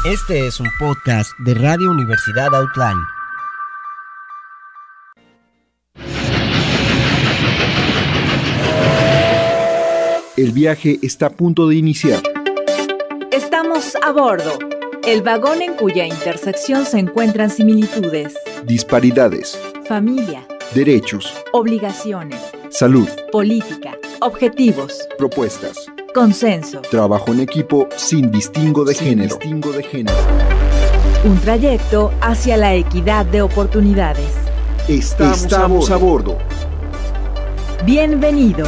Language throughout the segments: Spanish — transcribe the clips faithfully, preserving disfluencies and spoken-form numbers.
Este es un podcast de Radio Universidad Outline. El viaje está a punto de iniciar. Estamos a bordo. El vagón en cuya intersección se encuentran similitudes, Disparidades, familia, derechos, obligaciones, salud, política, objetivos, propuestas, consenso. trabajo en equipo sin distingo de Sin género. distingo de género. Un trayecto hacia la equidad de oportunidades. Estamos, Estamos a bordo. Bienvenido.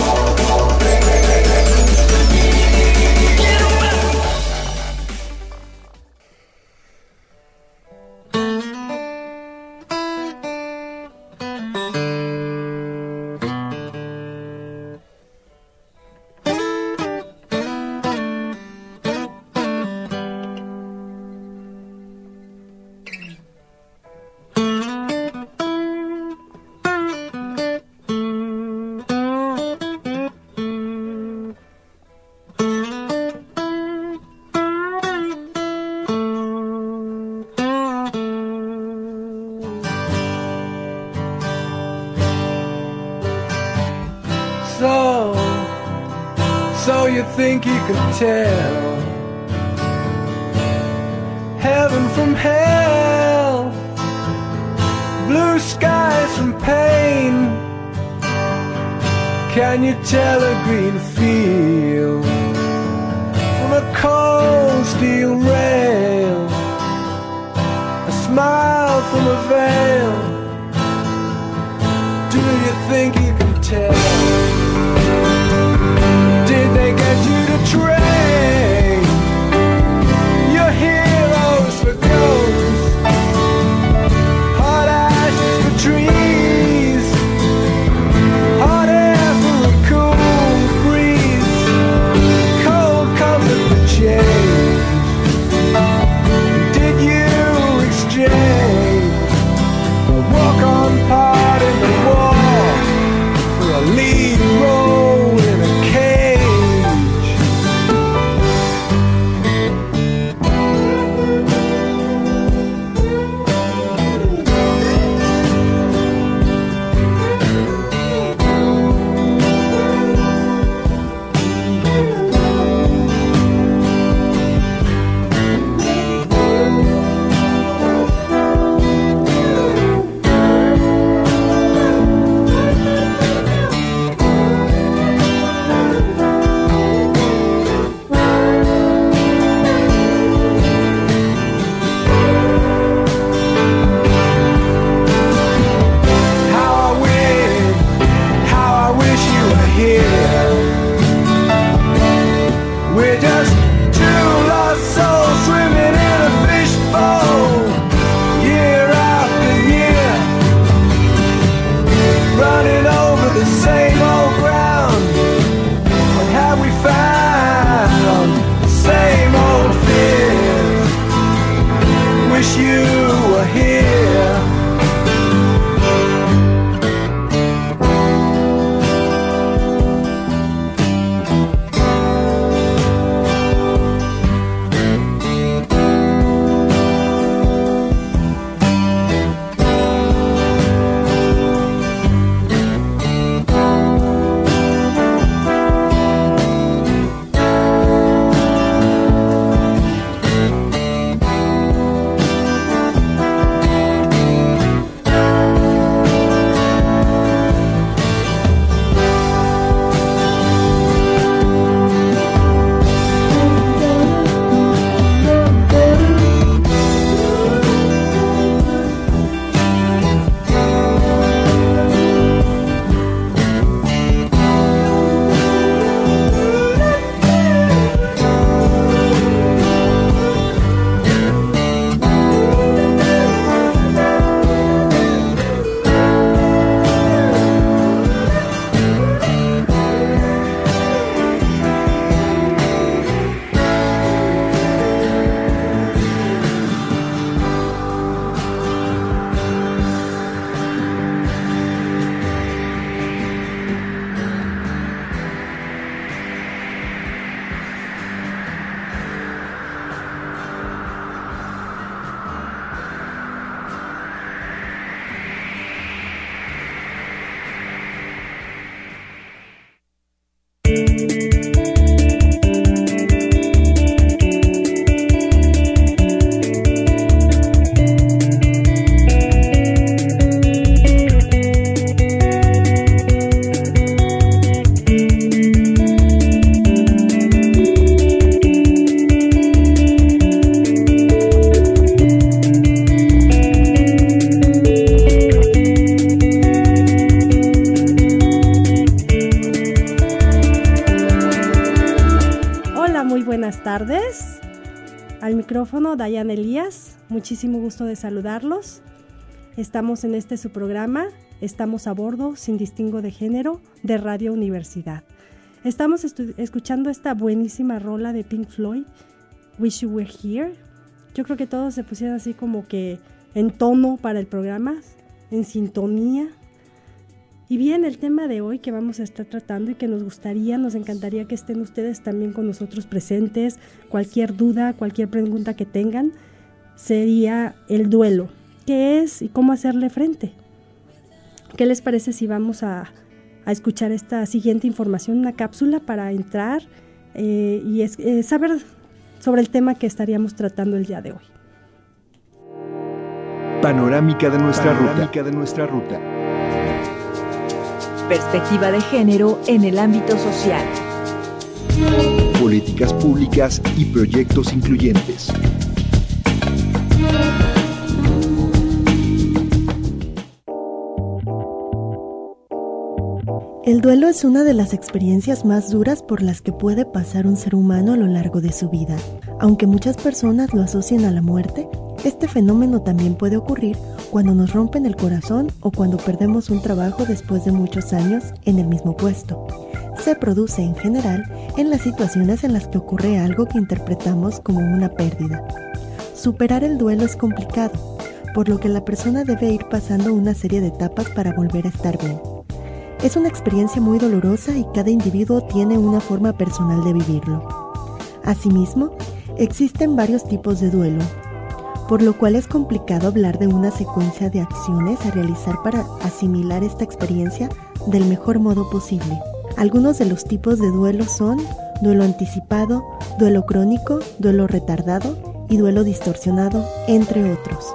So, so you think you can tell heaven from hell, blue skies from pain? Can you tell a green field from a cold steel rail, a smile from a veil? Do you think you can tell? Did they get you to train your heroes for ghosts, hot ashes for trees, hot air for a cool breeze, cold comfort for change? Did you exchange a walk-on part in the war for a lead role in a cage? How I wish, how I wish you were here. We're just two lost souls swimming in a fishbowl, year after year, running over the same old ground. What have we found? The same old fears. Wish you were here. Tardes, al micrófono Dayana Elías, muchísimo gusto de saludarlos. Estamos en este su programa, estamos a bordo sin distingo de género de Radio Universidad. Estamos estu- escuchando esta buenísima rola de Pink Floyd, Wish You Were Here. Yo creo que todos se pusieron así como que en tono para el programa, en sintonía. Y bien, el tema de hoy que vamos a estar tratando y que nos gustaría, nos encantaría que estén ustedes también con nosotros presentes, cualquier duda, cualquier pregunta que tengan, sería el duelo. ¿Qué es y cómo hacerle frente? ¿Qué les parece si vamos a, a escuchar esta siguiente información, una cápsula para entrar eh, y es, eh, saber sobre el tema que estaríamos tratando el día de hoy? Panorámica de nuestra Panorámica ruta. de nuestra ruta. Perspectiva de género en el ámbito social. Políticas públicas y proyectos incluyentes. El duelo es una de las experiencias más duras por las que puede pasar un ser humano a lo largo de su vida. Aunque muchas personas lo asocian a la muerte, este fenómeno también puede ocurrir cuando nos rompen el corazón o cuando perdemos un trabajo después de muchos años en el mismo puesto. Se produce en general en las situaciones en las que ocurre algo que interpretamos como una pérdida. Superar el duelo es complicado, por lo que la persona debe ir pasando una serie de etapas para volver a estar bien. Es una experiencia muy dolorosa y cada individuo tiene una forma personal de vivirlo. Asimismo, existen varios tipos de duelo, por lo cual es complicado hablar de una secuencia de acciones a realizar para asimilar esta experiencia del mejor modo posible. Algunos de los tipos de duelo son duelo anticipado, duelo crónico, duelo retardado y duelo distorsionado, entre otros.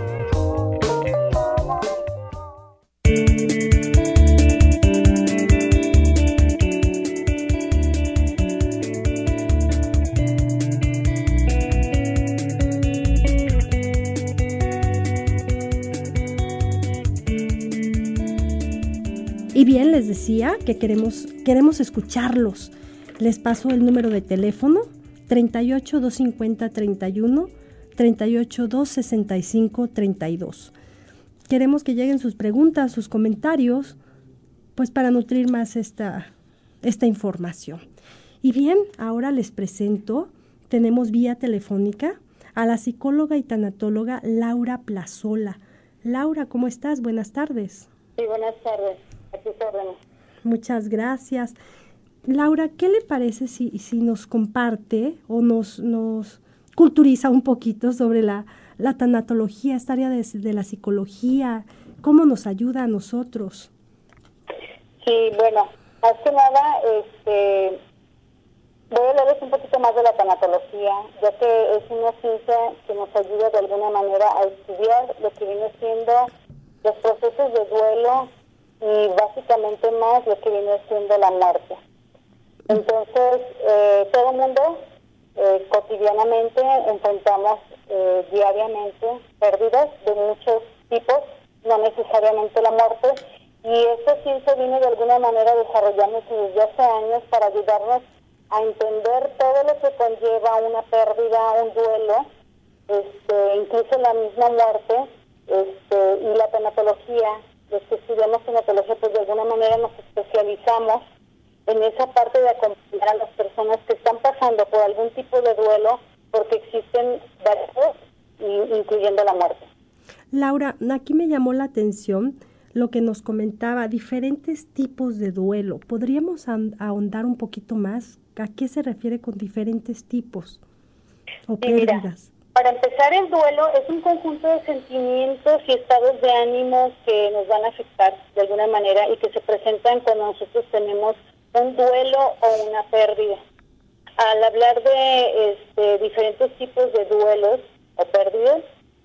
Y bien, les decía que queremos, queremos escucharlos. Les paso el número de teléfono treinta y ocho, doscientos cincuenta, treinta y uno, treinta y ocho, doscientos sesenta y cinco, treinta y dos. Queremos que lleguen sus preguntas, sus comentarios, pues para nutrir más esta, esta información. Y bien, ahora les presento, tenemos vía telefónica a la psicóloga y tanatóloga Laura Plazola. Laura, ¿cómo estás? Buenas tardes. Sí, buenas tardes. Aquí estamos. Muchas gracias. Laura, ¿qué le parece si, si nos comparte o nos, nos culturiza un poquito sobre la, la tanatología, esta área de, de la psicología? ¿Cómo nos ayuda a nosotros? Sí, bueno, más que nada, este, voy a hablarles un poquito más de la tanatología, ya que es una ciencia que nos ayuda de alguna manera a estudiar lo que viene siendo los procesos de duelo y básicamente más lo que viene siendo la muerte. Entonces, eh, todo el mundo eh, cotidianamente enfrentamos eh, diariamente pérdidas de muchos tipos, no necesariamente la muerte, y esta ciencia viene de alguna manera desarrollándose desde hace años para ayudarnos a entender todo lo que conlleva una pérdida, un duelo, este, incluso la misma muerte, este, y la tanatología. Los que estudiamos tanatología, pues de alguna manera nos especializamos en esa parte de acompañar a las personas que están pasando por algún tipo de duelo, porque existen varios, incluyendo la muerte. Laura, aquí me llamó la atención lo que nos comentaba, diferentes tipos de duelo. ¿Podríamos ahondar un poquito más? ¿A qué se refiere con diferentes tipos o pérdidas? Sí, mira, para empezar, el duelo es un conjunto de sentimientos y estados de ánimo que nos van a afectar de alguna manera y que se presentan cuando nosotros tenemos un duelo o una pérdida. Al hablar de este, diferentes tipos de duelos o pérdidas,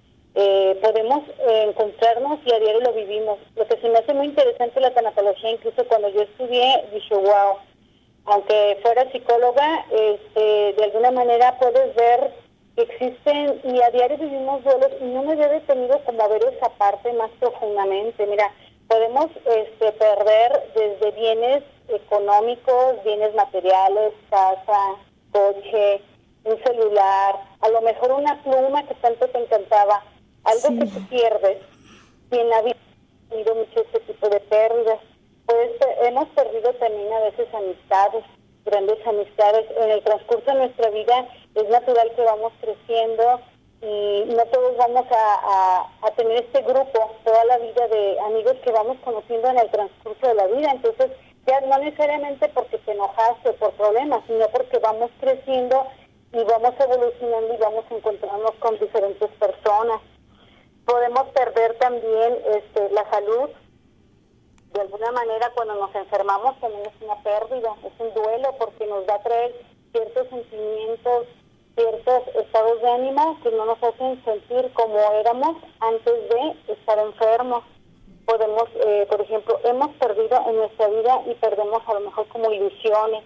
eh, podemos eh, encontrarnos y a diario lo vivimos. Lo que se me hace muy interesante la tanatología, incluso cuando yo estudié, dije, wow, aunque fuera psicóloga, este, de alguna manera puedes ver que existen y a diario vivimos duelos, y no me había detenido como a ver esa parte más profundamente. Mira, podemos este, perder desde bienes económicos, bienes materiales, casa, coche, un celular, a lo mejor una pluma que tanto te encantaba, algo sí. que tú pierdes. Y en la vida hemos tenido mucho este tipo de pérdidas. Pues hemos perdido también a veces amistades, grandes amistades. En el transcurso de nuestra vida es natural que vamos creciendo y no todos vamos a, a, a tener este grupo toda la vida de amigos que vamos conociendo en el transcurso de la vida. Entonces, ya no necesariamente porque te enojaste por problemas, sino porque vamos creciendo y vamos evolucionando y vamos encontrándonos con diferentes personas. Podemos perder también este, la salud. De alguna manera, cuando nos enfermamos también es una pérdida, es un duelo, porque nos va a traer ciertos sentimientos, ciertos estados de ánimo que no nos hacen sentir como éramos antes de estar enfermos. Podemos, eh, por ejemplo, hemos perdido en nuestra vida y perdemos a lo mejor como ilusiones,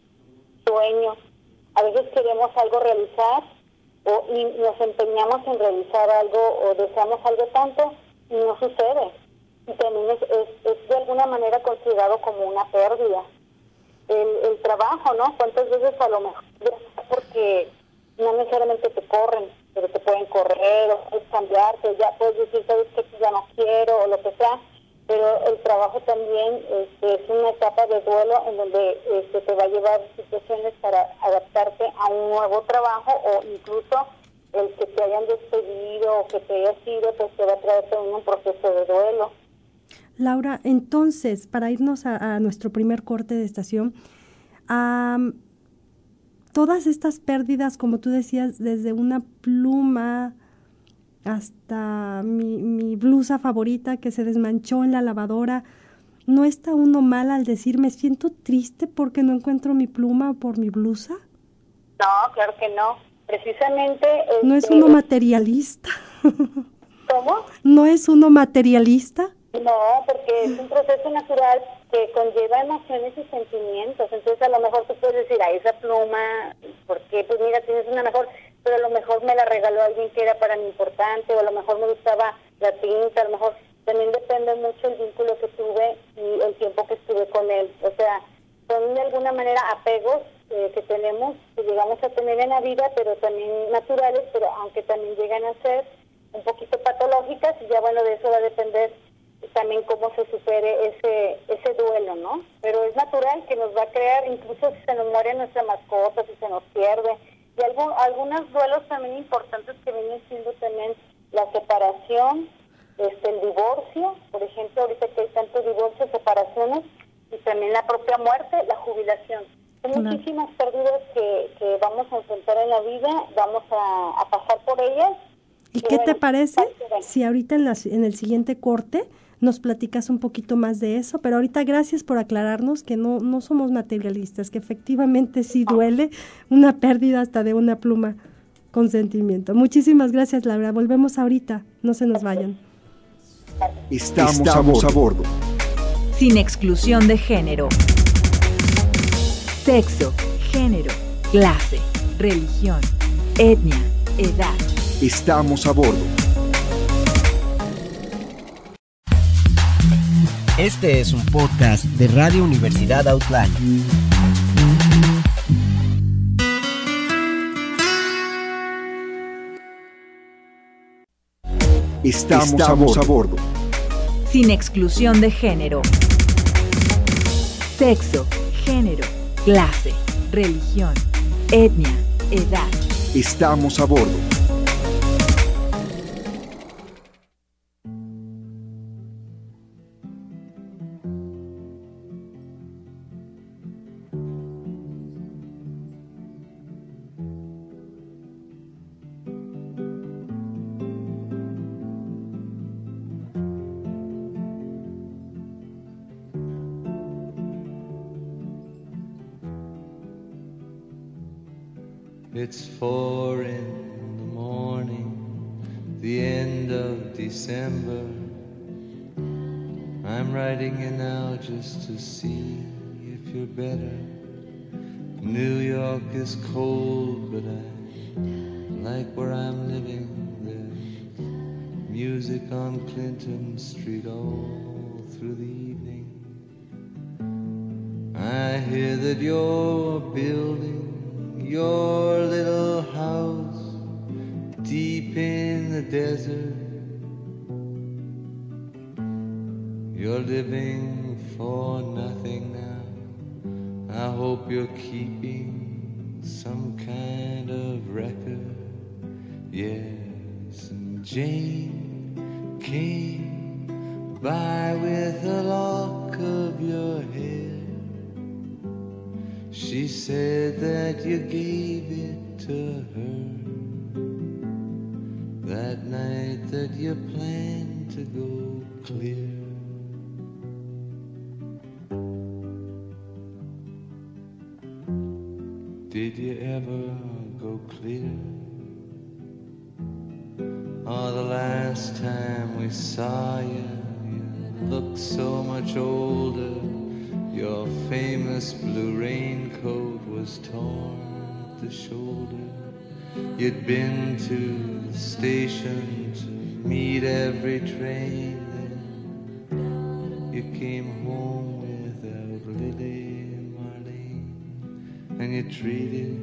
sueños. A veces queremos algo realizar o y nos empeñamos en realizar algo o deseamos algo tanto y no sucede. Y también es, es, es de alguna manera considerado como una pérdida. El, el trabajo, ¿no? ¿Cuántas veces a lo mejor, porque no necesariamente te corren, pero te pueden correr o puedes cambiarte, ya puedes decir, sabes que ya no quiero o lo que sea, pero el trabajo también este, es una etapa de duelo en donde este, te va a llevar situaciones para adaptarte a un nuevo trabajo, o incluso el que te hayan despedido o que te hayas ido, pues te va a traer también un proceso de duelo. Laura, entonces, para irnos a, a nuestro primer corte de estación, um, todas estas pérdidas, como tú decías, desde una pluma hasta mi, mi blusa favorita que se desmanchó en la lavadora, ¿no está uno mal al decir me siento triste porque no encuentro mi pluma o por mi blusa? No, claro que no. Precisamente... Este, ¿No es uno materialista? ¿Cómo? ¿No es uno materialista? No, porque es un proceso natural que conlleva emociones y sentimientos. Entonces a lo mejor tú puedes decir, a esa pluma, porque pues mira, tienes una mejor, pero a lo mejor me la regaló alguien que era para mí importante, o a lo mejor me gustaba la tinta, a lo mejor también depende mucho el vínculo que tuve y el tiempo que estuve con él. O sea, son de alguna manera apegos eh, que tenemos, que llegamos a tener en la vida, pero también naturales, pero aunque también llegan a ser un poquito patológicas, y ya bueno, de eso va a depender también cómo se supere ese ese duelo, ¿no? Pero es natural que nos va a crear, incluso si se nos muere nuestra mascota, si se nos pierde, y algún, algunos duelos también importantes que vienen siendo también la separación, este el divorcio, por ejemplo, ahorita que hay tantos divorcios, separaciones, y también la propia muerte, la jubilación. Hay claro. muchísimas pérdidas que, que vamos a enfrentar en la vida, vamos a, a pasar por ellas. ¿Y, y qué bueno, te parece si ahorita en, la, en el siguiente corte nos platicas un poquito más de eso? Pero ahorita gracias por aclararnos que no, no somos materialistas, que efectivamente sí duele una pérdida hasta de una pluma con sentimiento. Muchísimas gracias, Laura. Volvemos ahorita. No se nos vayan. Estamos, Estamos a bordo. Sin exclusión de género. Sexo, género, clase, religión, etnia, edad. Estamos a bordo. Este es un podcast de Radio Universidad Outline. Estamos, Estamos a, bordo. a bordo. Sin exclusión de género. Sexo, género, clase, religión, etnia, edad. Estamos a bordo. It's four in the morning, the end of December. I'm writing you now just to see if you're better. New York is cold, but I like where I'm living. There's music on Clinton Street all through the evening. I hear that you're building your little house deep in the desert. You're living for nothing now. I hope you're keeping some kind of record. Yes, and Jane came by with a lock of your hair. She said that you gave it to her that night that you planned to go clear. Did you ever go clear? Oh, the last time we saw you, you looked so much older. Your famous blue raincoat was torn at the shoulder. You'd been to the station to meet every train. Then you came home without Lily and Marlene, and you treated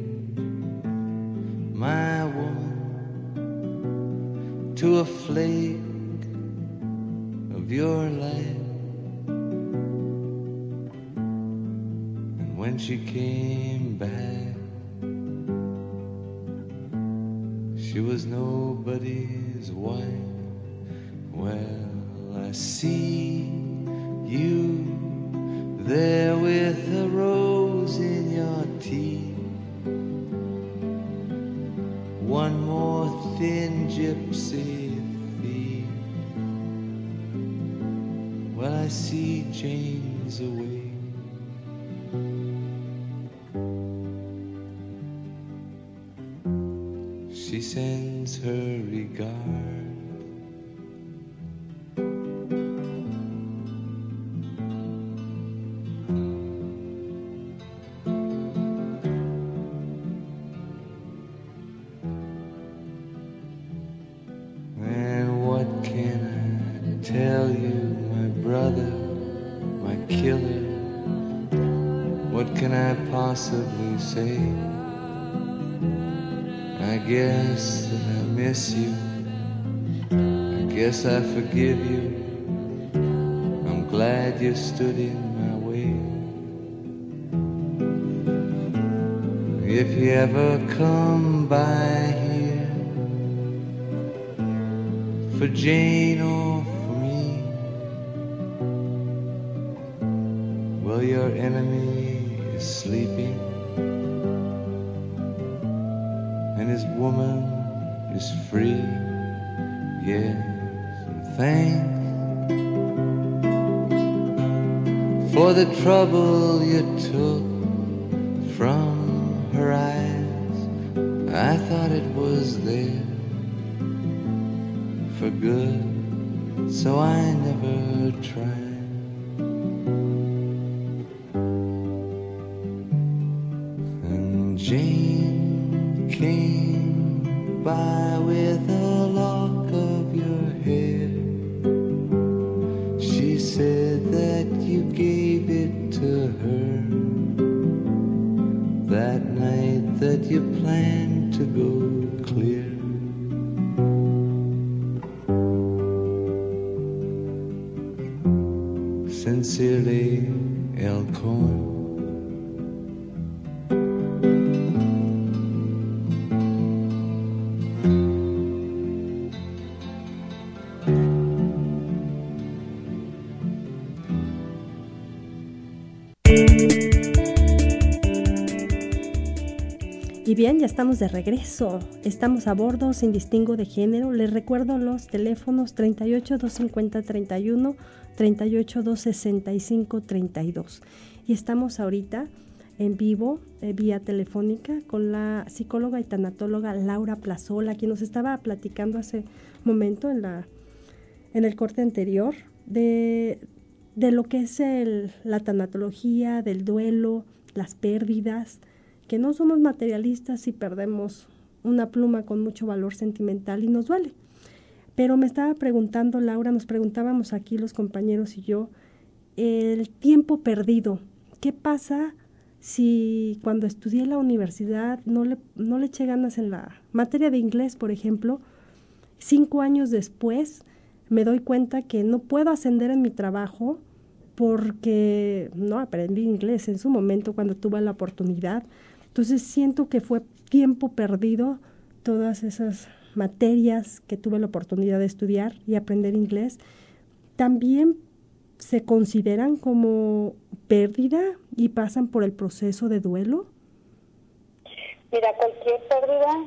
my woman to a flake of your life. When she came back, she was nobody's wife. Well, I see you there with a rose in your teeth, one more thin gypsy thief. Well, I see Jane's away. She sends her regard. And what can I tell you, my brother, my killer? What can I possibly say? I guess that I miss you. I guess I forgive you. I'm glad you stood in my way. If you ever come by here for Jane or for me, well, your enemy is sleeping, and his woman is free. Yes, and thanks for the trouble you took from her eyes. I thought it was there for good, so I never tried. And Jane came by with a lock of your hair. She said that you gave it to her that night that you planned to go clear. Sincerely, El Cohen. Y bien, ya estamos de regreso. Estamos a bordo sin distingo de género. Les recuerdo los teléfonos treinta y ocho, doscientos cincuenta, treinta y uno, treinta y ocho, doscientos sesenta y cinco, treinta y dos. Y estamos ahorita en vivo, eh, vía telefónica, con la psicóloga y tanatóloga Laura Plazola, quien nos estaba platicando hace un momento en, la, en el corte anterior de, de lo que es el, la tanatología, del duelo, las pérdidas, que no somos materialistas y perdemos una pluma con mucho valor sentimental y nos duele. Pero me estaba preguntando, Laura, nos preguntábamos aquí los compañeros y yo, el tiempo perdido. ¿Qué pasa si cuando estudié en la universidad no le, no le eché ganas en la materia de inglés, por ejemplo? Cinco años después me doy cuenta que no puedo ascender en mi trabajo porque no aprendí inglés en su momento cuando tuve la oportunidad. Entonces siento que fue tiempo perdido todas esas materias que tuve la oportunidad de estudiar y aprender inglés. También se consideran como pérdida y pasan por el proceso de duelo. Mira, cualquier pérdida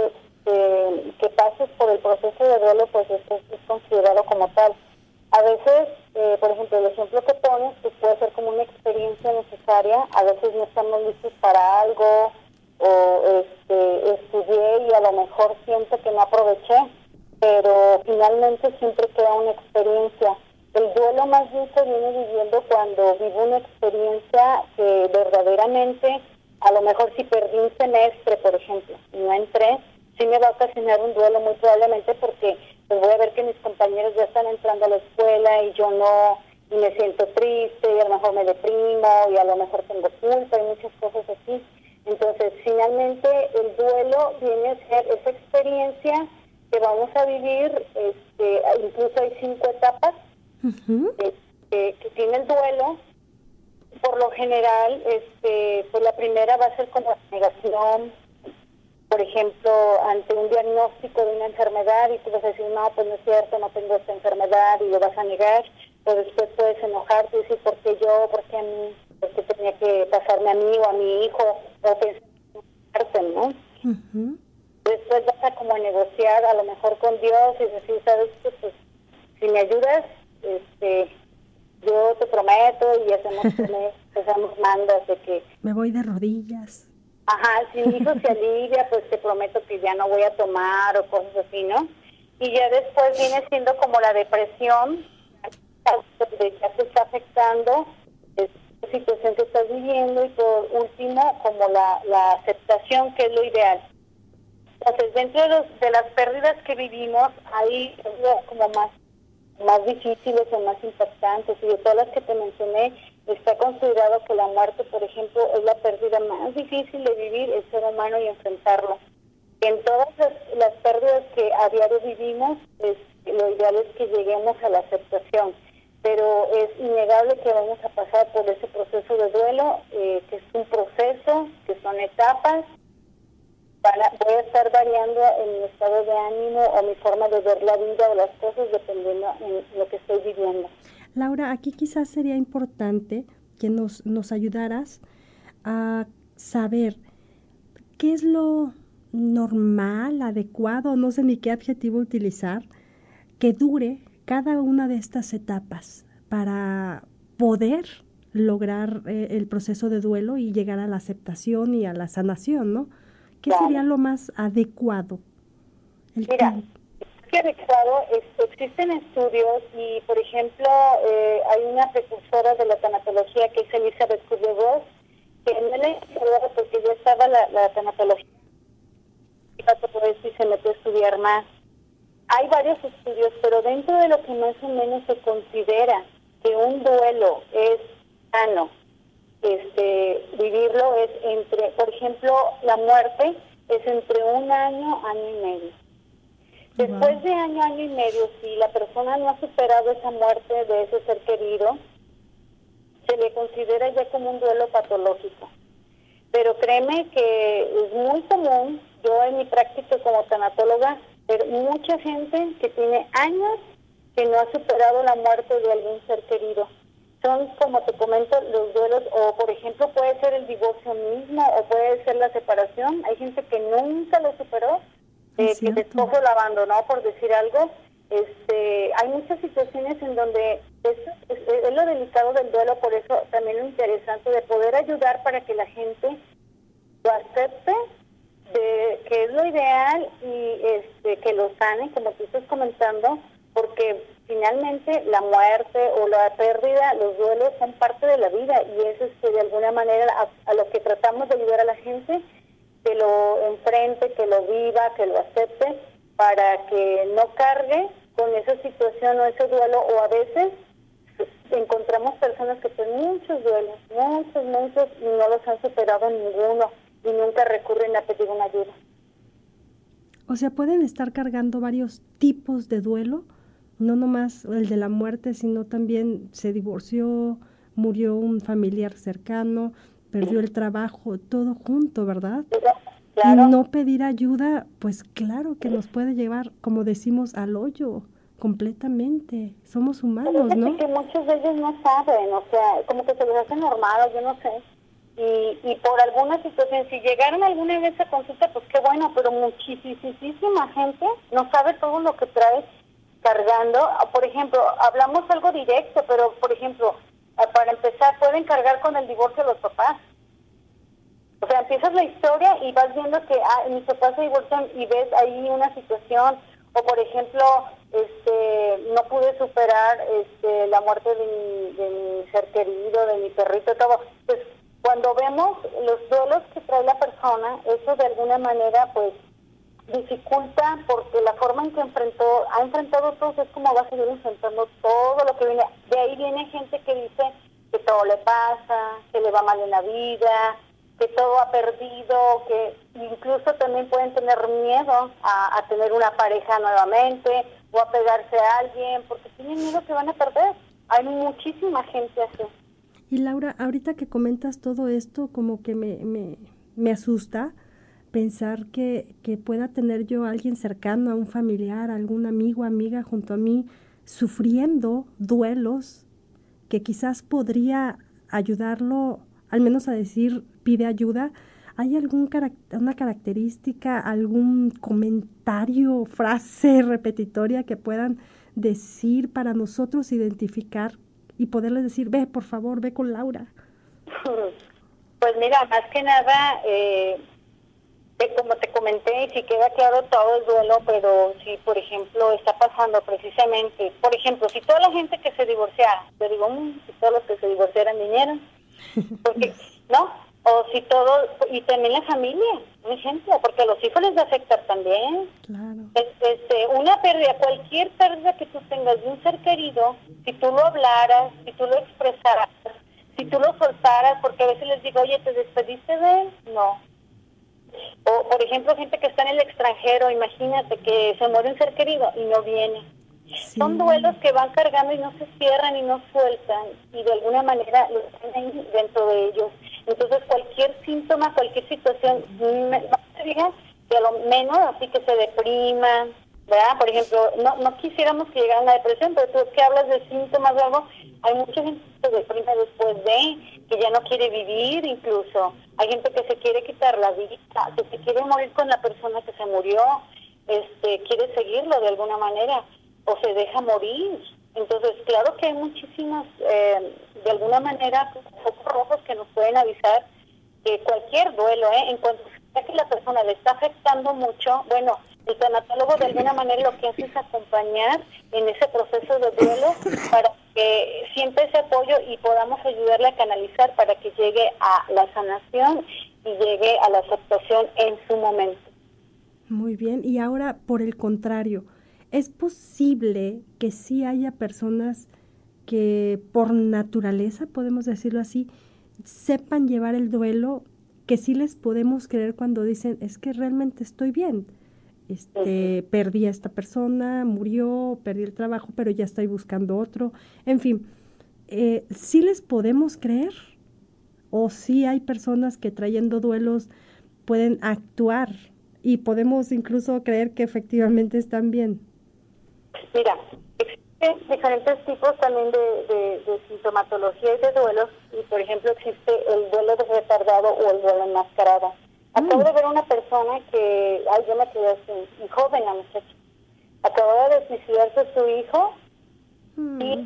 este, que pases por el proceso de duelo, pues es, es considerado como tal. A veces, eh, por ejemplo, el ejemplo que pones, pues puede ser como una experiencia necesaria. A veces no estamos listos para algo, o este, estudié y a lo mejor siento que no aproveché, pero finalmente siempre queda una experiencia. El duelo más bien se viene viviendo cuando vivo una experiencia que verdaderamente, a lo mejor si perdí un semestre, por ejemplo, y no entré, sí me va a ocasionar un duelo muy probablemente porque pues voy a ver que mis compañeros ya están entrando a la escuela y yo no, y me siento triste y a lo mejor me deprimo y a lo mejor tengo culpa y muchas cosas así. Entonces, finalmente, el duelo viene a ser esa experiencia que vamos a vivir, este, incluso hay cinco etapas uh-huh. este, que tiene el duelo. Por lo general, este, pues la primera va a ser como negación, por ejemplo, ante un diagnóstico de una enfermedad y tú vas a decir, no, pues no es cierto, no tengo esta enfermedad y lo vas a negar, o después puedes enojarte y decir, ¿por qué yo? ¿Por qué a mí? ¿Por qué tenía que pasarme a mí o a mi hijo? O pensar, ¿no? Uh-huh. Después vas a como negociar a lo mejor con Dios y decir, ¿sabes qué? Pues si me ayudas, este, yo te prometo y hacemos, hacemos mandas de que... Me voy de rodillas. Ajá, si mi hijo se alivia, pues te prometo que ya no voy a tomar o cosas así, ¿no? Y ya después viene siendo como la depresión, donde ya te está afectando la situación que estás viviendo y por último, como la, la aceptación, que es lo ideal. Entonces, dentro de, los, de las pérdidas que vivimos, hay como más, más difíciles o más impactantes, y de todas las que te mencioné, está considerado que la muerte, por ejemplo, es la pérdida más difícil de vivir el ser humano y enfrentarlo. En todas las, las pérdidas que a diario vivimos, es, lo ideal es que lleguemos a la aceptación, pero es innegable que vamos a pasar por ese proceso de duelo, eh, que es un proceso, que son etapas. Para, voy a estar variando en mi estado de ánimo o mi forma de ver la vida o las cosas dependiendo de lo que estoy viviendo. Laura, aquí quizás sería importante que nos, nos ayudaras a saber qué es lo normal, adecuado, no sé ni qué adjetivo utilizar, que dure cada una de estas etapas para poder lograr eh, el proceso de duelo y llegar a la aceptación y a la sanación, ¿no? ¿Qué claro. sería lo más adecuado? El Mira, que adecuado es, existen estudios y, por ejemplo, eh, hay una precursora de la tanatología que es Elizabeth Kubler-Ross, que no le estudiaba porque ya estaba la, la tanatología, y se metió a estudiar más. Hay varios estudios, pero dentro de lo que más o menos se considera que un duelo es sano, este, vivirlo es entre, por ejemplo, la muerte es entre un año, año y medio. Después uh-huh. de año, año y medio, si la persona no ha superado esa muerte de ese ser querido, se le considera ya como un duelo patológico. Pero créeme que es muy común, yo en mi práctica como tanatóloga, pero mucha gente que tiene años que no ha superado la muerte de algún ser querido. Son, como te comento, los duelos, o por ejemplo puede ser el divorcio mismo, o puede ser la separación. Hay gente que nunca lo superó, eh, que el esposo la abandonó, por decir algo. Este, hay muchas situaciones en donde es, es, es lo delicado del duelo, por eso también lo interesante de poder ayudar para que la gente lo acepte, de que es lo ideal y este que lo sane, como tú estás comentando, porque finalmente la muerte o la pérdida, los duelos son parte de la vida y eso es que de alguna manera a, a lo que tratamos de ayudar a la gente, que lo enfrente, que lo viva, que lo acepte, para que no cargue con esa situación o ese duelo, o a veces encontramos personas que tienen muchos duelos, muchos, muchos, y no los han superado ninguno, y nunca recurren a pedir una ayuda. O sea, pueden estar cargando varios tipos de duelo, no nomás el de la muerte, sino también se divorció, murió un familiar cercano, perdió el trabajo, todo junto, ¿verdad? Claro. Y no pedir ayuda, pues claro que nos puede llevar, como decimos, al hoyo, completamente. Somos humanos, Pero ¿no? que muchos de ellos no saben, o sea, como que se les hace normal, yo no sé. Y, y por alguna situación, si llegaron alguna vez a consulta, pues qué bueno, pero muchísima gente no sabe todo lo que trae cargando. Por ejemplo, hablamos algo directo, pero por ejemplo, para empezar, pueden cargar con el divorcio de los papás. O sea, empiezas la historia y vas viendo que ah, mis papás se divorcian y ves ahí una situación, o por ejemplo, este, no pude superar este, la muerte de mi, de mi ser querido, de mi perrito, todo. Pues cuando vemos los duelos que trae la persona, eso de alguna manera, pues, dificulta, porque la forma en que enfrentó, ha enfrentado todo, es como va a seguir enfrentando todo lo que viene. De ahí viene gente que dice que todo le pasa, que le va mal en la vida, que todo ha perdido, que incluso también pueden tener miedo a, a tener una pareja nuevamente o a pegarse a alguien, porque tienen miedo que van a perder. Hay muchísima gente así. Y Laura, ahorita que comentas todo esto, como que me, me, me asusta pensar que, que pueda tener yo a alguien cercano, a un familiar, a algún amigo, amiga junto a mí, sufriendo duelos, que quizás podría ayudarlo, al menos a decir, pide ayuda. ¿Hay algún caract- una característica, algún comentario, frase repetitoria que puedan decir para nosotros identificar y poderles decir, ve, por favor, ve con Laura? Pues mira, más que nada, eh, como te comenté, y si queda claro todo el duelo, pero si, por ejemplo, está pasando precisamente, por ejemplo, si toda la gente que se divorcia, yo digo, mmm, si todos los que se divorciaran vinieran, porque, ¿no? O si todo, y también la familia, un ejemplo, porque a los hijos les va a afectar también. Claro. Este, una pérdida, cualquier pérdida que tú tengas de un ser querido, si tú lo hablaras, si tú lo expresaras, si tú lo soltaras, porque a veces les digo, oye, ¿te despediste de él? No. O, por ejemplo, gente que está en el extranjero, imagínate que se muere un ser querido y no viene. Sí. Son duelos que van cargando y no se cierran y no sueltan, y de alguna manera los tienen dentro de ellos. Entonces, cualquier síntoma, cualquier situación, no te digas que a lo menos así que se depriman, ¿verdad? Por ejemplo, no no quisiéramos que llegara una depresión, pero tú que hablas de síntomas o algo, hay mucha gente que se deprime después de, que ya no quiere vivir incluso. Hay gente que se quiere quitar la vida, que se quiere morir con la persona que se murió, este quiere seguirlo de alguna manera, o se deja morir. Entonces, claro que hay muchísimas, eh, de alguna manera, focos rojos que nos pueden avisar que cualquier duelo, ¿eh? En cuanto sea que la persona le está afectando mucho, bueno, el tanatólogo de alguna manera lo que hace es acompañar en ese proceso de duelo para que sienta ese apoyo y podamos ayudarle a canalizar para que llegue a la sanación y llegue a la aceptación en su momento. Muy bien, y ahora por el contrario, ¿es posible que sí haya personas que por naturaleza, podemos decirlo así, sepan llevar el duelo, que sí les podemos creer cuando dicen, es que realmente estoy bien? Este, uh-huh. Perdí a esta persona, murió, perdí el trabajo, pero ya estoy buscando otro. En fin, eh, ¿sí les podemos creer? ¿O sí hay personas que trayendo duelos pueden actuar y podemos incluso creer que efectivamente están bien? Mira, existen diferentes tipos también de, de, de sintomatología y de duelos. Y por ejemplo existe el duelo de retardado o el duelo enmascarado. Acabo mm. de ver una persona que, ay, yo me quedé así, y joven la muchacha, acababa de suicidarse su hijo mm. y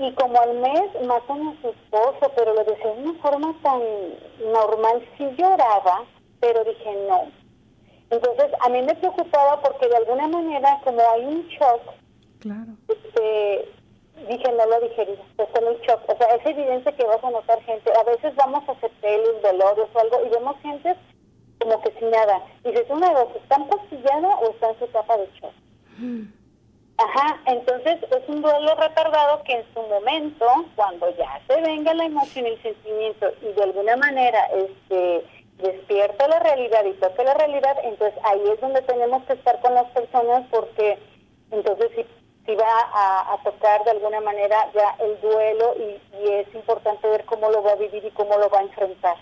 y como al mes matan a su esposo, pero lo decía de una forma tan normal, sí lloraba, pero dije no. Entonces a mí me preocupaba porque de alguna manera, como hay un shock, claro. este, dije no lo digerí, estoy en el shock. O sea, es evidente que vas a notar gente, a veces vamos a sepelios, velorios o algo, y vemos gente como que sin nada. Dices, una de dos, ¿está empastillada o está en su etapa de shock? Mm. Ajá, entonces es un duelo retardado que en su momento, cuando ya se venga la emoción y el sentimiento y de alguna manera este despierta la realidad y toca la realidad, entonces ahí es donde tenemos que estar con las personas, porque entonces sí, sí va a, a tocar de alguna manera ya el duelo y, y es importante ver cómo lo va a vivir y cómo lo va a enfrentar.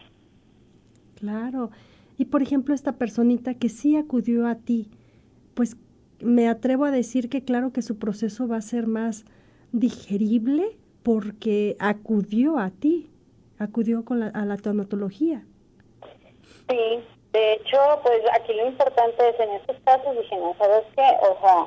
Claro, y por ejemplo esta personita que sí acudió a ti, pues me atrevo a decir que claro que su proceso va a ser más digerible porque acudió a ti, acudió con la, a la tanatología. Sí, de hecho, pues aquí lo importante es en estos casos, dije, no, ¿sabes qué? O sea,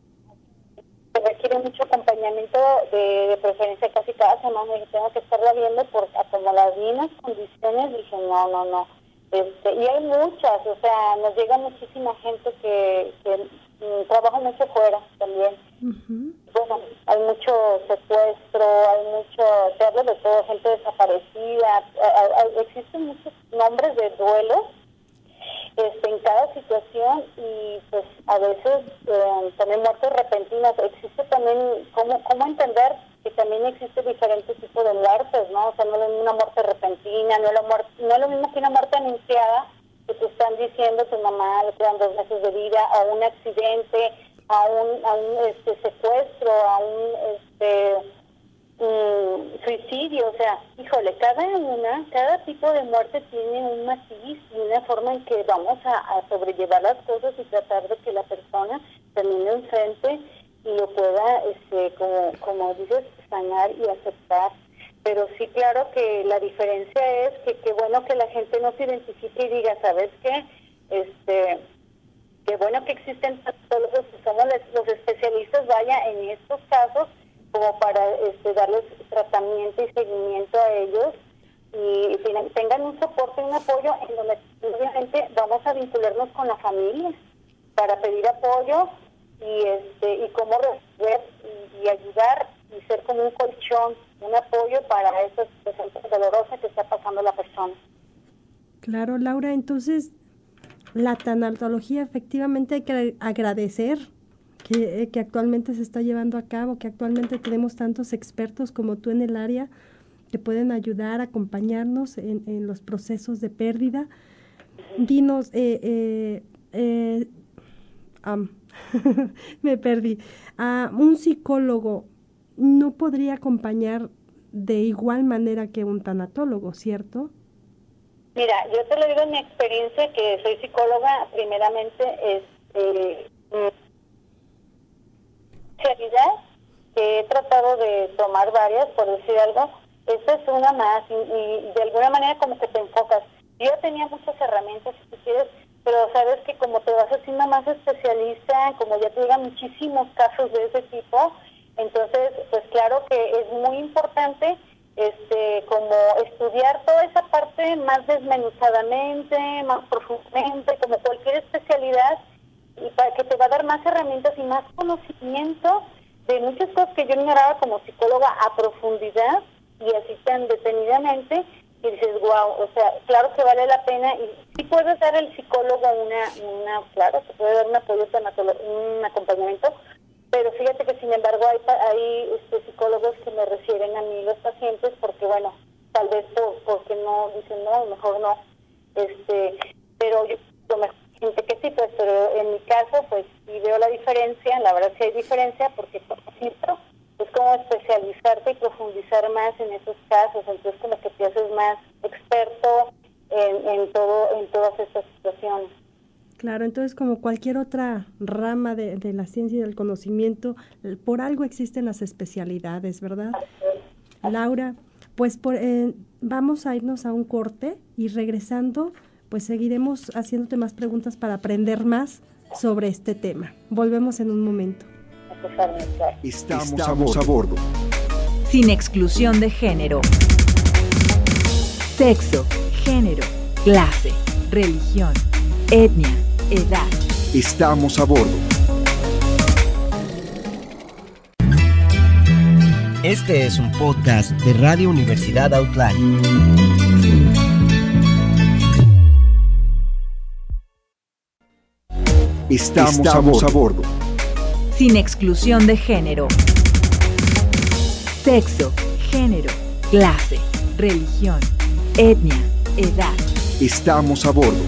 se requiere mucho acompañamiento de, de preferencia casi cada semana y tengo que estarla viendo por como las mismas condiciones, dije, no, no, no. Este, y hay muchas, o sea, nos llega muchísima gente que, que trabaja mucho fuera también. Uh-huh. Bueno, hay mucho secuestro, hay mucho, te hablo de todo, gente desaparecida, hay, hay, existen muchos nombres de duelos este, en cada situación y pues a veces eh, también muertes repentinas. Existe también, ¿cómo, cómo entender que también existe diferentes tipos de muertes, ¿no? O sea, no es una muerte repentina, no es, la muerte, no es lo mismo que una muerte anunciada, que te están diciendo tu mamá le quedan dos meses de vida, a un accidente, a un, a un este, secuestro, a un este um, suicidio. O sea, híjole, cada una, cada tipo de muerte tiene un matiz y una forma en que vamos a, a sobrellevar las cosas y tratar de que la persona termine enfrente y lo pueda, este, como, como dices, sanar y aceptar. Pero sí, claro que la diferencia es que qué bueno que la gente no se identifique y diga, ¿sabes qué? Este, qué bueno que existen todos los que somos los especialistas, vaya, en estos casos, como para este, darles tratamiento y seguimiento a ellos y, y tengan un soporte y un apoyo en donde obviamente vamos a vincularnos con la familia para pedir apoyo y este y cómo resolver y, y ayudar y ser como un colchón, un apoyo para esa situación dolorosa que está pasando la persona. Claro, Laura, entonces la tanatología efectivamente hay que agradecer que, que actualmente se está llevando a cabo, que actualmente tenemos tantos expertos como tú en el área que pueden ayudar, acompañarnos en, en los procesos de pérdida. Dinos, eh, eh, eh, um, me perdí, uh, un psicólogo no podría acompañar de igual manera que un tanatólogo, ¿cierto? Mira, yo te lo digo en mi experiencia, que soy psicóloga, primeramente, es eh, realidad, que he tratado de tomar varias, por decir algo. Esta es una más, y, y de alguna manera como que te enfocas. Yo tenía muchas herramientas, si tú quieres, pero sabes que como te vas haciendo más especialista, como ya te llegan muchísimos casos de ese tipo, entonces, pues claro que es muy importante este como estudiar toda esa parte más desmenuzadamente, más profundamente, como cualquier especialidad, y para que te va a dar más herramientas y más conocimiento de muchas cosas que yo ignoraba como psicóloga a profundidad y así tan detenidamente, y dices, wow, o sea, claro que vale la pena, y sí puedes dar el psicólogo una, una claro, se puede dar un apoyo, un acompañamiento, pero fíjate que sin embargo hay, hay este, psicólogos que me refieren a mí los pacientes porque bueno, tal vez por, porque no dicen no, mejor no, este, pero yo lo mejor gente que sí, pues, pero en mi caso pues sí veo la diferencia, la verdad sí hay diferencia porque por ejemplo es como especializarte y profundizar más en esos casos, entonces como que te haces más experto en, en todo, en todas estas situaciones. Claro, entonces como cualquier otra rama de, de la ciencia y del conocimiento, por algo existen las especialidades, ¿verdad? Laura, pues por, eh, vamos a irnos a un corte y regresando, pues seguiremos haciéndote más preguntas para aprender más sobre este tema. Volvemos en un momento. Estamos, Estamos a bordo. sin exclusión de género. Sexo, género, clase, religión, etnia, edad. Estamos a bordo. Este es un podcast de Radio Universidad Outland. Estamos, Estamos a, bordo. a bordo. Sin exclusión de género. Sexo, género, clase, religión, etnia, edad. Estamos a bordo.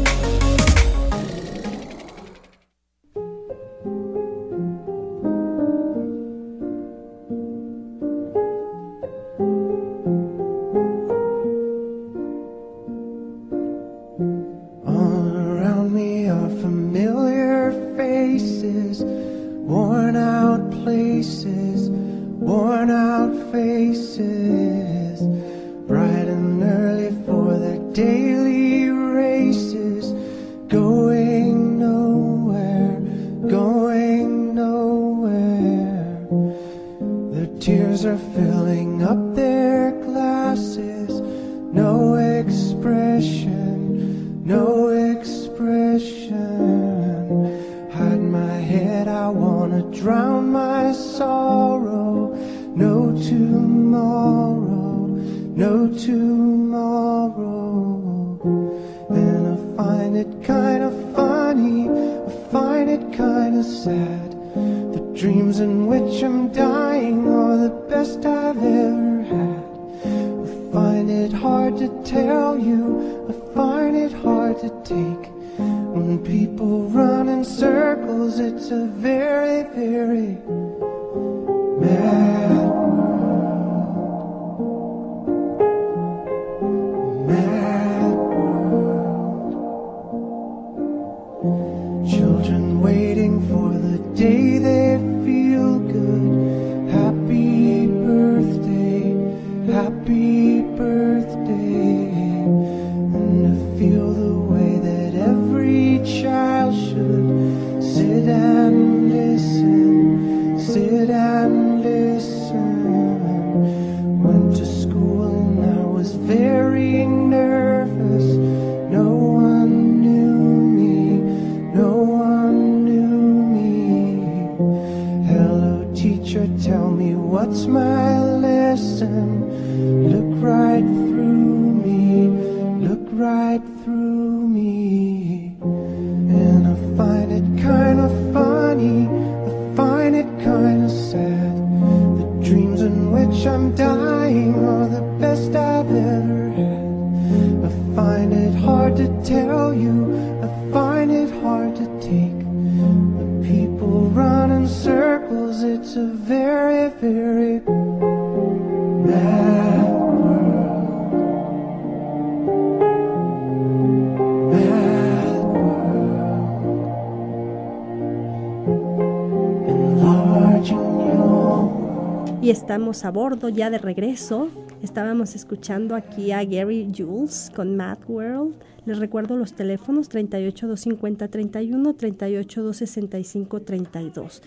Estamos a bordo ya de regreso. Estábamos escuchando aquí a Gary Jules con Mad World. Les recuerdo los teléfonos treinta y ocho, doscientos cincuenta, treinta y uno, treinta y ocho, doscientos sesenta y cinco, treinta y dos.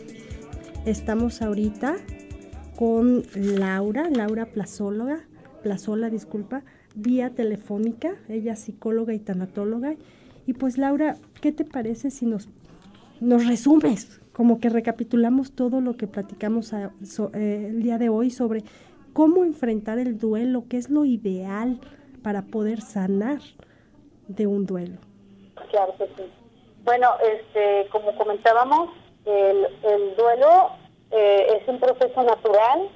Estamos ahorita con Laura, Laura Plazóloga, Plazola, disculpa, vía telefónica. Ella es psicóloga y tanatóloga. Y pues Laura, ¿qué te parece si nos, nos resumes? Como que recapitulamos todo lo que platicamos a, so, eh, el día de hoy sobre cómo enfrentar el duelo, qué es lo ideal para poder sanar de un duelo. Claro que sí. Bueno, este, como comentábamos, el, el duelo eh, es un proceso natural,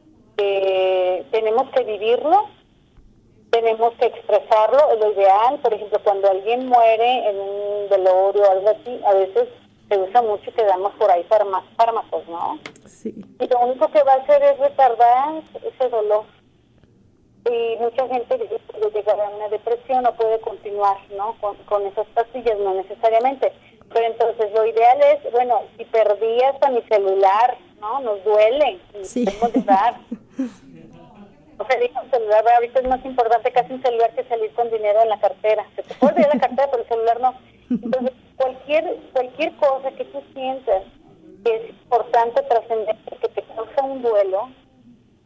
eh, tenemos que vivirlo, tenemos que expresarlo, es lo ideal. Por ejemplo, cuando alguien muere en un velorio o algo así, a veces se usa mucho que damos por ahí fármacos, ¿no? Sí. Y lo único que va a hacer es retardar ese dolor. Y mucha gente puede llegar a una depresión o puede continuar, ¿no? Con, con esas pastillas, no necesariamente. Pero entonces lo ideal es, bueno, si perdí hasta mi celular, ¿no? Nos duele, sí. Tenemos que dar. O sea, dijo un celular, ahorita es más importante casi un celular que salir con dinero en la cartera. Se te puede olvidar la cartera, pero el celular no. Entonces, cualquier cualquier cosa que tú sientas que es importante, trascendente, que te causa un duelo,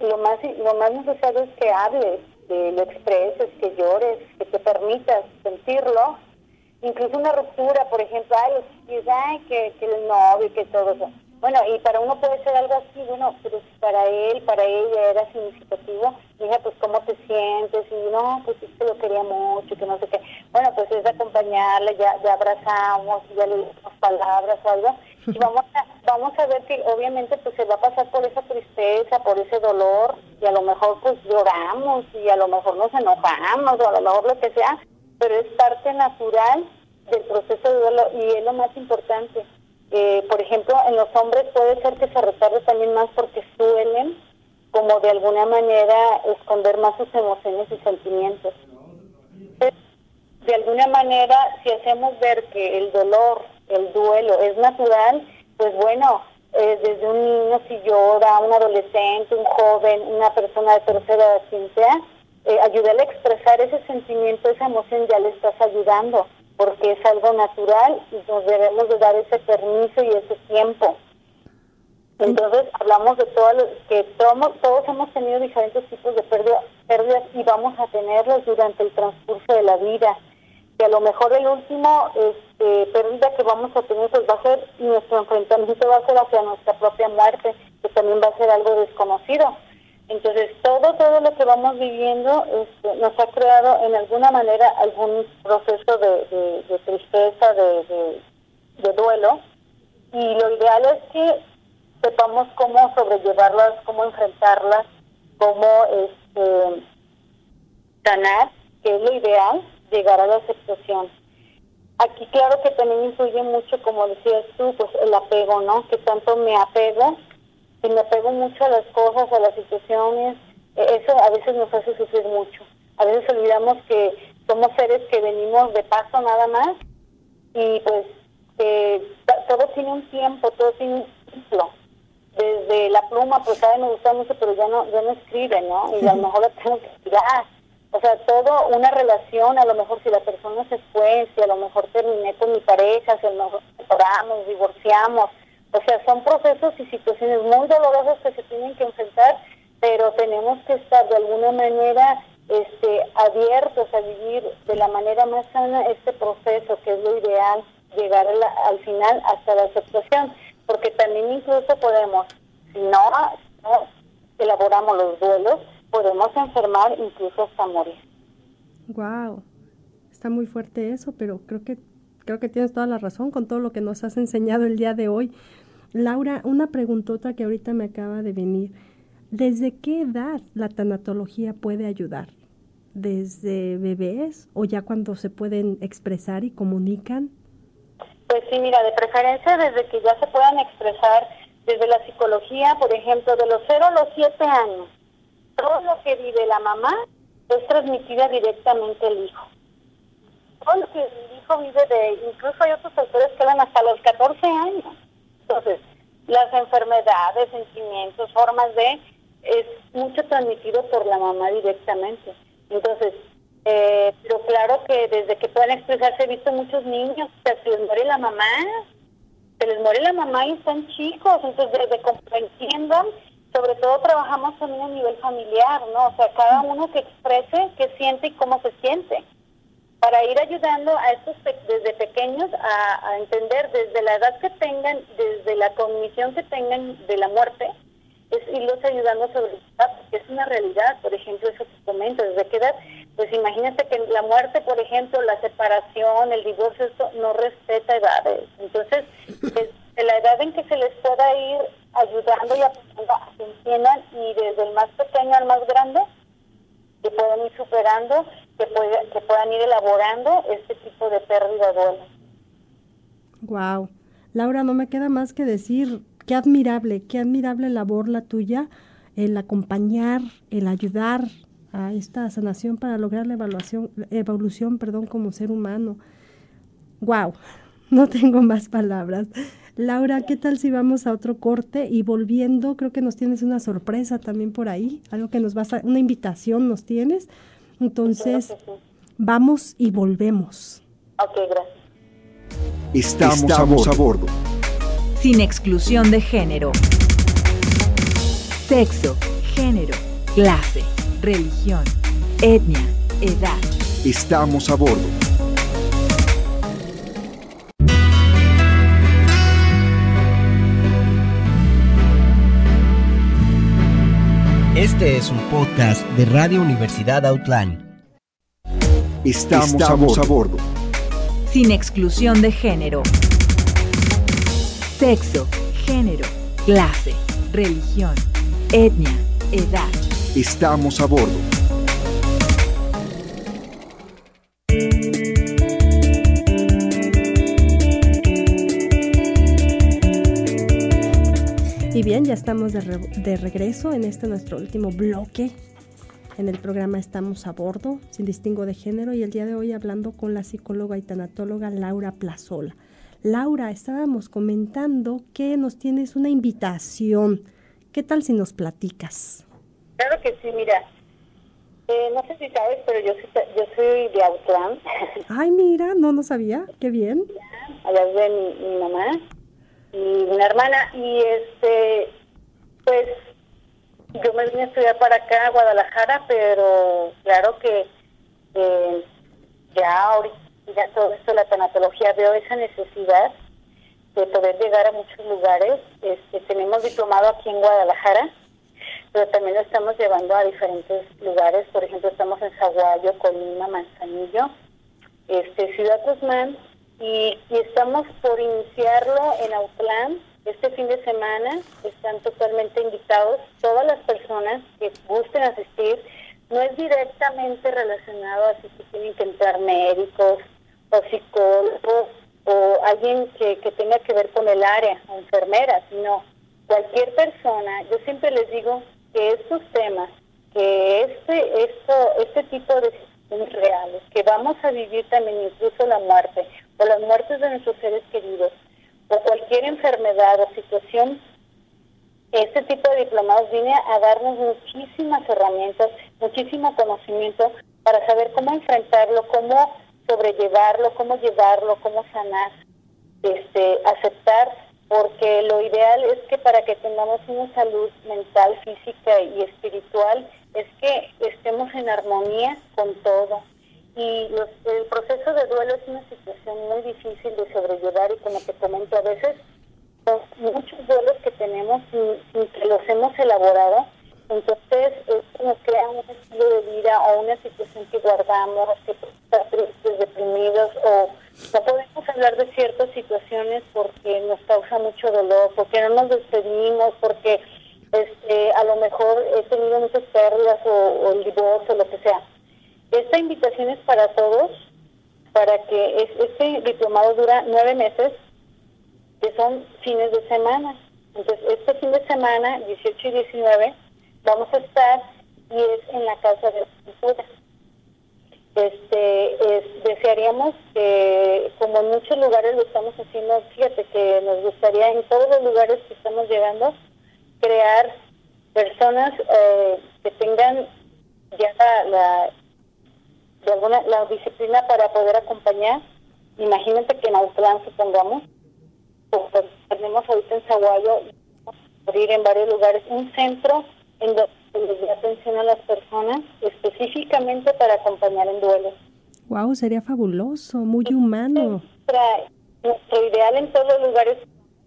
lo más, lo más necesario es que hables, que lo expreses, que llores, que te permitas sentirlo. Incluso una ruptura, por ejemplo, ay, los, ay que, que el novio, que todo eso. Bueno, y para uno puede ser algo así, bueno, pero si para él, para ella era significativo, mira, pues, ¿cómo te sientes? Y no, pues, es que lo quería mucho, que no sé qué. Bueno, pues, es acompañarle, ya, ya abrazamos, ya le dimos palabras o algo, y vamos a, vamos a ver que, obviamente, pues, se va a pasar por esa tristeza, por ese dolor, y a lo mejor, pues, lloramos, y a lo mejor nos enojamos, o a lo mejor lo que sea, pero es parte natural del proceso de duelo, y es lo más importante. Eh, por ejemplo, en los hombres puede ser que se retarde también más porque suelen, como de alguna manera, esconder más sus emociones y sentimientos. Entonces, de alguna manera, si hacemos ver que el dolor, el duelo es natural, pues bueno, eh, desde un niño si llora, un adolescente, un joven, una persona de tercera edad, quien sea, eh, ayudarle a expresar ese sentimiento, esa emoción, ya le estás ayudando, porque es algo natural y nos debemos de dar ese permiso y ese tiempo. Entonces hablamos de todo lo, que todos, todos hemos tenido diferentes tipos de pérdida, pérdidas y vamos a tenerlos durante el transcurso de la vida. Que a lo mejor el último este, pérdida que vamos a tener pues va a ser, nuestro enfrentamiento va a ser hacia nuestra propia muerte, que también va a ser algo desconocido. Entonces, todo todo lo que vamos viviendo este, nos ha creado en alguna manera algún proceso de, de, de tristeza, de, de, de duelo, y lo ideal es que sepamos cómo sobrellevarlas, cómo enfrentarlas, cómo este, sanar, que es lo ideal, llegar a la aceptación. Aquí claro que también influye mucho, como decías tú, pues el apego, ¿no? Que tanto me apego, si me apego mucho a las cosas, a las situaciones, eso a veces nos hace sufrir mucho. A veces olvidamos que somos seres que venimos de paso nada más y pues eh, todo tiene un tiempo, todo tiene un ciclo. Desde la pluma, pues a mí me gusta mucho, pero ya no, ya no escribe, ¿no? Y a lo mejor la tengo que tirar. O sea, todo una relación, a lo mejor si la persona se fue, si a lo mejor terminé con mi pareja, si a lo mejor separamos, divorciamos. O sea, son procesos y situaciones muy dolorosas que se tienen que enfrentar, pero tenemos que estar de alguna manera este, abiertos a vivir de la manera más sana este proceso, que es lo ideal, llegar a la, al final hasta la aceptación, porque también incluso podemos, si no, no elaboramos los duelos, podemos enfermar incluso hasta morir. Wow, está muy fuerte eso, pero creo que creo que tienes toda la razón con todo lo que nos has enseñado el día de hoy. Laura, una preguntota que ahorita me acaba de venir. ¿Desde qué edad la tanatología puede ayudar? ¿Desde bebés o ya cuando se pueden expresar y comunican? Pues sí, mira, de preferencia desde que ya se puedan expresar, desde la psicología, por ejemplo, de los cero a los siete años. Todo lo que vive la mamá es transmitida directamente al hijo. Todo lo que el hijo vive de, incluso hay otros autores que van hasta los catorce años. Entonces, las enfermedades, sentimientos, formas de, es mucho transmitido por la mamá directamente. Entonces, eh, pero claro que desde que puedan expresarse he visto muchos niños, o sea, se les muere la mamá, se les muere la mamá y están chicos, entonces desde que entiendan, sobre todo trabajamos también a nivel familiar, ¿no? O sea, cada uno que exprese qué siente y cómo se siente, para ir ayudando a estos pe- desde pequeños a, a entender desde la edad que tengan, desde la cognición que tengan de la muerte, es irlos ayudando sobre eso, porque es una realidad. Por ejemplo, eso que comento, desde qué edad, pues imagínate que la muerte, por ejemplo, la separación, el divorcio, esto no respeta edades. Entonces, desde la edad en que se les pueda ir ayudando y apoyando a que entiendan, y desde el más pequeño al más grande, que puedan ir superando, que, pueda, que puedan ir elaborando este tipo de pérdida de duelo. Wow. Laura, no me queda más que decir, qué admirable, qué admirable labor la tuya, el acompañar, el ayudar a esta sanación para lograr la evaluación, evolución, perdón, como ser humano. Wow, no tengo más palabras. Laura, ¿qué tal si vamos a otro corte? Y volviendo, creo que nos tienes una sorpresa también por ahí, algo que nos vas a, una invitación nos tienes. Entonces, sí, claro que sí. Vamos y volvemos. Ok, gracias. Estamos, Estamos a, bordo. Sin exclusión de género. Sexo, género, clase, religión, etnia, edad. Estamos a bordo. Este es un podcast de Radio Universidad Outline. Estamos, Estamos a, bordo. a bordo. Sin exclusión de género. Sexo, género, clase, religión, etnia, edad. Estamos a bordo. Y bien, ya estamos de, re- de regreso en este nuestro último bloque. En el programa Estamos a bordo, sin distingo de género, y el día de hoy hablando con la psicóloga y tanatóloga Laura Plazola. Laura, estábamos comentando que nos tienes una invitación. ¿Qué tal si nos platicas? Claro que sí, mira. Eh, no sé si sabes, pero yo soy, yo soy de Autlán. Ay, mira, no, no sabía. Qué bien. Allá de mi, mi mamá y una hermana. Y este, pues, yo me vine a estudiar para acá, a Guadalajara, pero claro que eh, ya ahorita, ya todo esto de la tanatología, veo esa necesidad de poder llegar a muchos lugares. Este, tenemos diplomado aquí en Guadalajara, pero también lo estamos llevando a diferentes lugares. Por ejemplo, estamos en Zaguayo, Colima, Manzanillo, este, Ciudad Guzmán, y, y estamos por iniciarlo en Autlán. Este fin de semana están totalmente invitados todas las personas que gusten asistir. No es directamente relacionado a si tienen que entrar médicos o psicólogos o alguien que, que tenga que ver con el área, o enfermeras, sino cualquier persona. Yo siempre les digo que estos temas, que este, esto, este tipo de situaciones reales, que vamos a vivir también incluso la muerte o las muertes de nuestros seres queridos, o cualquier enfermedad o situación, este tipo de diplomados viene a darnos muchísimas herramientas, muchísimo conocimiento para saber cómo enfrentarlo, cómo sobrellevarlo, cómo llevarlo, cómo sanar, este, aceptar, porque lo ideal es que para que tengamos una salud mental, física y espiritual, es que estemos en armonía con todo. Y los, el proceso de duelo es una situación muy difícil de sobrellevar, y como te comento, a veces son muchos duelos que tenemos sin, sin que los hemos elaborado. Entonces esto nos crea un estilo de vida o una situación que guardamos, que estamos tristes, deprimidos, o no podemos hablar de ciertas situaciones porque nos causa mucho dolor, porque no nos despedimos, porque este, a lo mejor he tenido muchas pérdidas o, o el divorcio, lo que sea. Esta invitación es para todos, para que es, este diplomado dura nueve meses, que son fines de semana. Entonces, este fin de semana, dieciocho y diecinueve, vamos a estar, y es en la Casa de la Cultura. Este, es, desearíamos que, como en muchos lugares lo estamos haciendo, fíjate que nos gustaría en todos los lugares que estamos llegando, crear personas eh, que tengan ya la... la de alguna la disciplina para poder acompañar. Imagínate que en Autlán, supongamos, pues tenemos ahorita en Zaguayo, abrir en varios lugares un centro en donde se les dé atención a las personas específicamente para acompañar en duelo. Wow, sería fabuloso, muy humano. Nuestra, nuestro ideal en todos los lugares,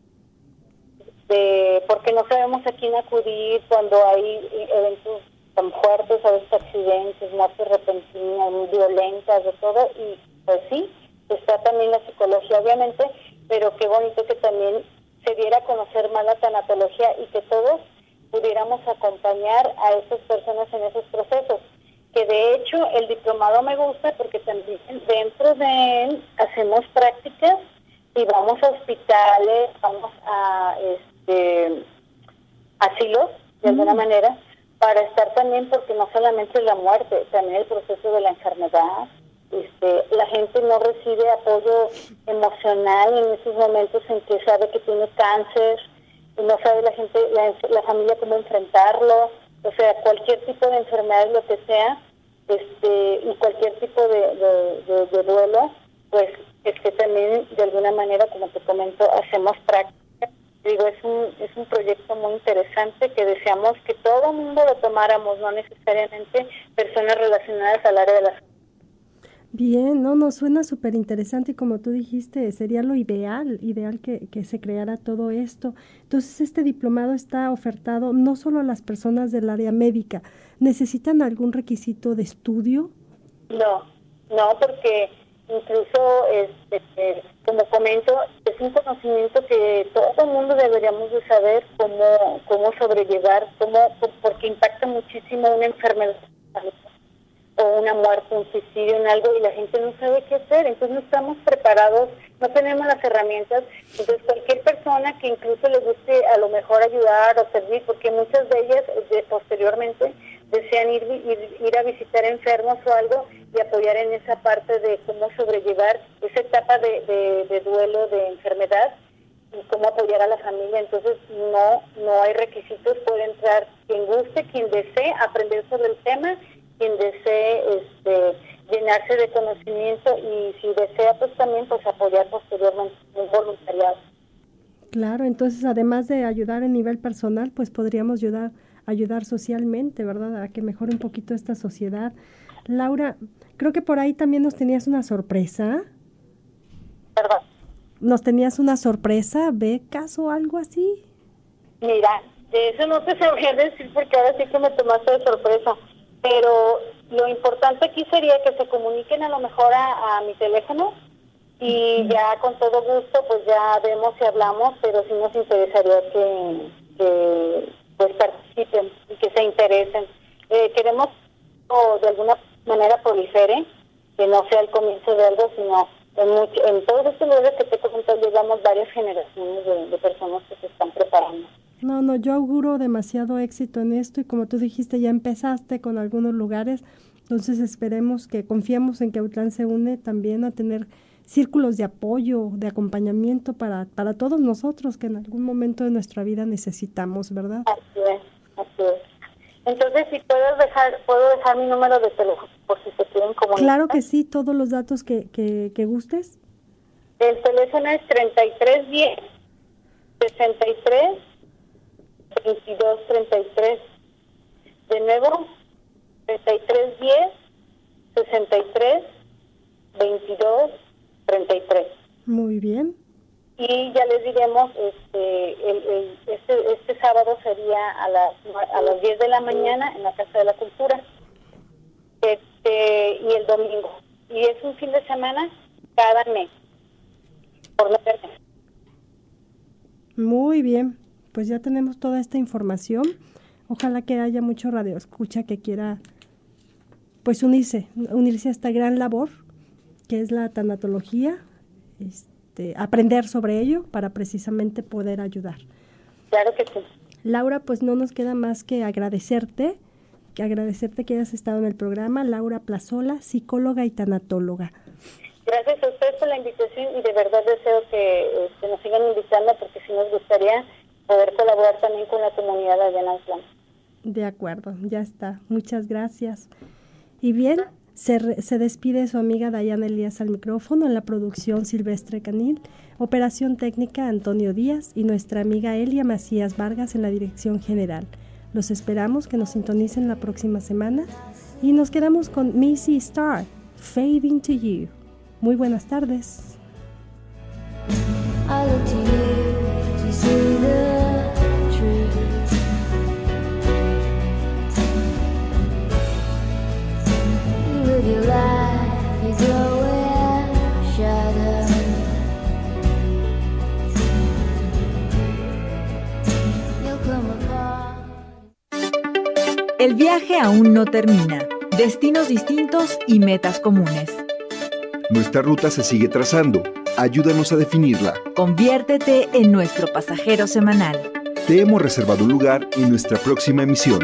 de, porque no sabemos a quién acudir cuando hay eventos tan fuertes, a veces accidentes, muertes repentinas, muy violentas, de todo, y pues sí, está también la psicología, obviamente, pero qué bonito que también se diera a conocer más la tanatología y que todos pudiéramos acompañar a esas personas en esos procesos. Que de hecho el diplomado me gusta porque también dentro de él hacemos prácticas y vamos a hospitales, vamos a este asilos, de alguna mm. manera, para estar también, porque no solamente es la muerte, también el proceso de la enfermedad. Este, la gente no recibe apoyo emocional en esos momentos en que sabe que tiene cáncer, y no sabe la gente, la, la familia cómo enfrentarlo, o sea, cualquier tipo de enfermedad, lo que sea, este, y cualquier tipo de, de, de, de duelo, pues es que también de alguna manera, como te comento, hacemos prácticas Digo, es un, es un proyecto muy interesante que deseamos que todo el mundo lo tomáramos, no necesariamente personas relacionadas al área de la salud. Bien, no, no, suena súper interesante y como tú dijiste, sería lo ideal, ideal que, que se creara todo esto. Entonces, este diplomado está ofertado no solo a las personas del área médica. ¿Necesitan algún requisito de estudio? No, no, porque incluso, este, eh, como comento, es un conocimiento que todo el mundo deberíamos de saber cómo, cómo sobrellevar, cómo, porque impacta muchísimo una enfermedad o una muerte, un suicidio en algo y la gente no sabe qué hacer, entonces no estamos preparados, no tenemos las herramientas, entonces cualquier persona que incluso le guste a lo mejor ayudar o servir, porque muchas de ellas de, posteriormente desean ir, ir, ir a visitar enfermos o algo y apoyar en esa parte de cómo sobrellevar esa etapa de, de, de duelo, de enfermedad y cómo apoyar a la familia. Entonces no, no hay requisitos, puede entrar quien guste, quien desee aprender sobre el tema, quien desee este, llenarse de conocimiento y si desea pues también pues apoyar posteriormente un voluntariado. Claro, entonces además de ayudar a nivel personal, pues podríamos ayudar, ayudar socialmente, ¿verdad? A que mejore un poquito esta sociedad. Laura, creo que por ahí también nos tenías una sorpresa. Perdón. ¿Nos tenías una sorpresa, becas o algo así? Mira, de eso no te sabría decir porque ahora sí que me tomaste de sorpresa. Pero lo importante aquí sería que se comuniquen a lo mejor a, a mi teléfono y ya con todo gusto pues ya vemos y hablamos, pero sí nos interesaría que, que pues participen y que se interesen. Eh, queremos o de alguna manera prolifere, que no sea el comienzo de algo, sino en, mucho, en todos estos lugares que te comento llevamos varias generaciones de, de personas que se están preparando. No, no, yo auguro demasiado éxito en esto y como tú dijiste, ya empezaste con algunos lugares, entonces esperemos que, confiemos en que Autlán se une también a tener círculos de apoyo, de acompañamiento para, para todos nosotros que en algún momento de nuestra vida necesitamos, ¿verdad? Así es, así es. Entonces, si puedes dejar, puedo dejar mi número de teléfono por si se quieren comunicar. Claro que sí, todos los datos que, que, que gustes. El teléfono es treinta y tres diez, sesenta y tres, veintidós treinta y tres. De nuevo, treinta y tres diez, sesenta y tres, veintidós treinta y tres. Muy bien. Y ya les diremos, este, el, el, este, este sábado sería a las a las diez de la mañana en la Casa de la Cultura. Este, y el domingo. Y es un fin de semana cada mes. Por nueve meses. Muy bien. Pues ya tenemos toda esta información. Ojalá que haya mucho radioescucha que quiera pues unirse, unirse a esta gran labor que es la tanatología, este, aprender sobre ello para precisamente poder ayudar. Claro que sí. Laura, pues no nos queda más que agradecerte, que agradecerte que hayas estado en el programa. Laura Plazola, psicóloga y tanatóloga. Gracias a ustedes por la invitación y de verdad deseo que, que nos sigan invitando porque sí nos gustaría poder colaborar también con la comunidad allá en Autlán. De acuerdo, ya está. Muchas gracias. Y bien, se, re, se despide su amiga Dayana Elías al micrófono, en la producción Silvestre Canil, operación técnica Antonio Díaz y nuestra amiga Elia Macías Vargas en la dirección general. Los esperamos que nos sintonicen la próxima semana y nos quedamos con Missy Star, Fading to You. Muy buenas tardes. I look to you to see the truth. You live your life, you throw a shadow. You'll come apart. El viaje aún no termina. Destinos distintos y metas comunes. Nuestra ruta se sigue trazando. Ayúdanos a definirla. Conviértete en nuestro pasajero semanal. Te hemos reservado un lugar en nuestra próxima emisión.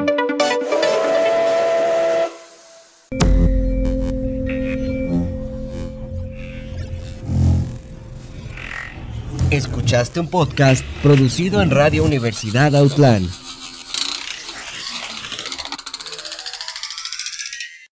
Escuchaste un podcast producido en Radio Universidad Autlán.